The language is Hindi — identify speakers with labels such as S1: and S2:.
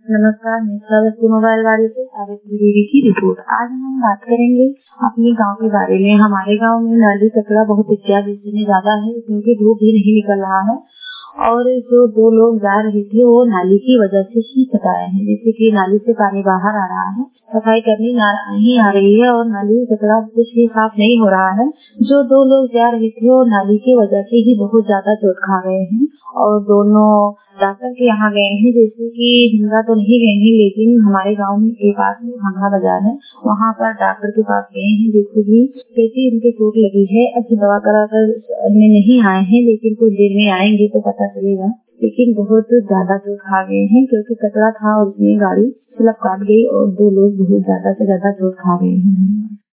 S1: नमस्कार, मैं श्रावस्ती मोबाइल वाले से सावित्री देवी की रिपोर्ट। आज हम बात करेंगे अपने गांव के बारे में। हमारे गांव में नाली कचरा बहुत इत्यादि में ज्यादा है क्योंकि धूप भी नहीं निकल रहा है और जो दो लोग जा रहे थे वो नाली की वजह से ही कटाए हैं। जैसे कि नाली से पानी बाहर आ रहा है, सफाई करनी नहीं आ रही है और नाली कचरा कुछ भी साफ नहीं हो रहा है। जो दो लोग जा रहे थे वो नाली की वजह से ही बहुत ज्यादा चोट खा गए हैं और दोनों डॉक्टर के यहाँ गए हैं। जैसे कि भिंगा तो नहीं गए हैं लेकिन हमारे गांव में के पास में भांगा बाजार है, वहाँ पर डॉक्टर के पास गए हैं। देखो भी कैसी इनके चोट लगी है। अच्छी दवा करा कर में नहीं आए हैं लेकिन कुछ देर में आएंगे तो पता चलेगा। लेकिन बहुत ज्यादा चोट खा गए हैं क्योंकि कचरा था और उसमें गाड़ी स्लिप काट गई और दो लोग बहुत ज्यादा से ज्यादा चोट खा गए हैं।